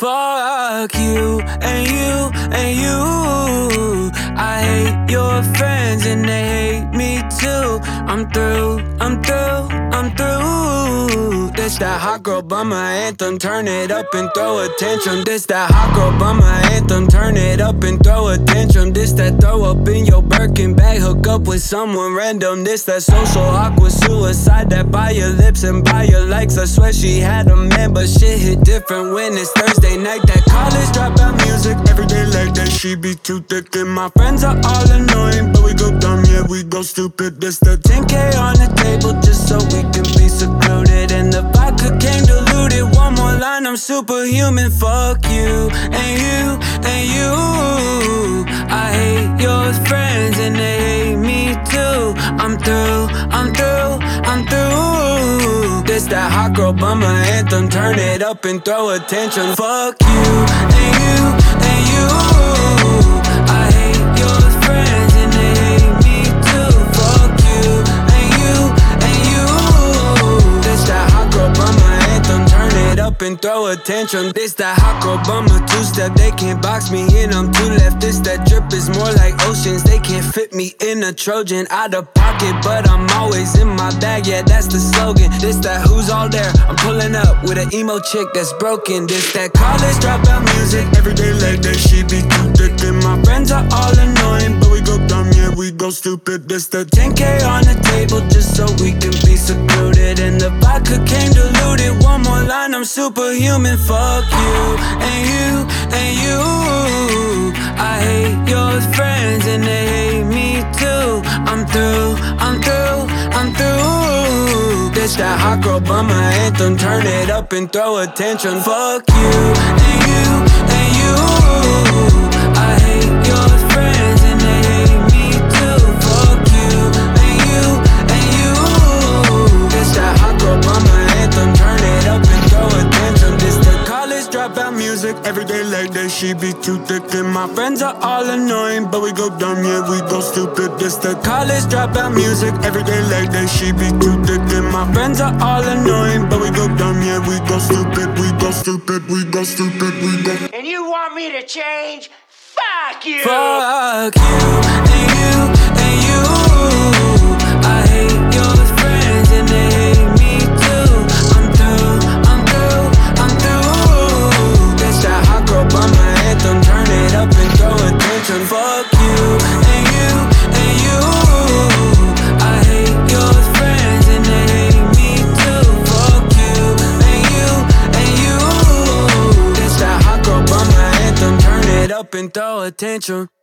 Fuck you and you and you. I hate your friends and they hate me too. I'm through, I'm through, I'm through. This that hot girl bummer anthem, turn it up and throw a tantrum. This that hot girl bummer anthem, turn it up and throw a tantrum. This that throw up in your Birkin bag, hook up with someone random. This that social awkward suicide that buy your lips and buy your likes. I swear she had a man, but shit hit different when it's Thursday night. That college dropout music, everyday like that. She be too thick and my friends are all annoying, but we go dumb, yeah, we go stupid. This the 10K on the table just so we can be secluded, and the vodka came diluted. One more line, I'm superhuman. Fuck you and you and you. I hate your friends and they hate me too. I'm through, I'm through, I'm through. This that hot girl bummer anthem, turn it up and throw a tantrum. Fuck you and you and you. I hate your friends and they hate me too. Fuck you and you and you. This that hot girl bummer anthem, turn it up and throw a tantrum. This that hot girl bummer two-step, they can't box me in, I'm too left. This that drip is more like oceans, they can't fit me in a Trojan. Out of pocket, but I'm always in my bag, yeah, that's the slogan. This that who's all there, I'm pulling up with an emo chick that's broken. This that college dropout music, everyday like that. She be too thick and my friends are all annoying, but we go dumb, yeah, we go stupid. This the 10K on the table just so we can be secluded, and the vodka came diluted. One more line, I'm superhuman. Fuck you and you and you. I hate your friends and they hate me too. I'm through, I'm through, I'm through. This that hot girl bummer anthem, turn it up and throw a tantrum. Fuck you and you and you. I hate your friends and they hate me too. Fuck you and you and you. This that hot girl bummer anthem, turn it up and throw a tantrum. This the college dropout music, everyday like that. She be too thick and my friends are all annoying, but we go dumb, yeah, we go stupid. This the college dropout music, everyday like that. She be too thick and my friends are all annoying, but we go dumb, yeah, we go stupid. We go stupid, we go stupid, we go. And you want me to change? Fuck you! Fuck you and you and you. I hate your friends and they hate me too. I'm through, I'm through, I'm through. This that hot girl bummer anthem, turn it up and throw a tantrum. Fuck you and you and you. I hate your friends and they hate me too. Fuck you and you and you. This that hot girl bummer anthem, turn it up and throw a tantrum.